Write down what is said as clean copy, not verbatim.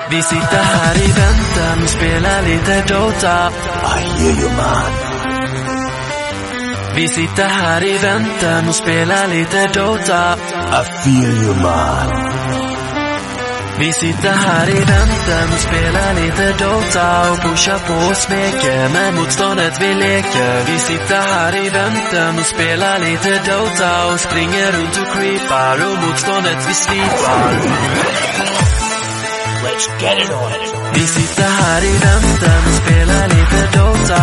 Vi sitter här i väntan och spelar lite Dota. I hear you, man. Vi sitter här i väntan och spelar lite Dota. I feel you, man. Vi sitter här i väntan och spelar lite Dota och pushar på och smeker med motståndet vi leker. Vi sitter här i väntan och spelar lite Dota och springer runt och creepar och motståndet vi slipar. Let's get it on. Vi sitter här i väntan och spelar lite Dota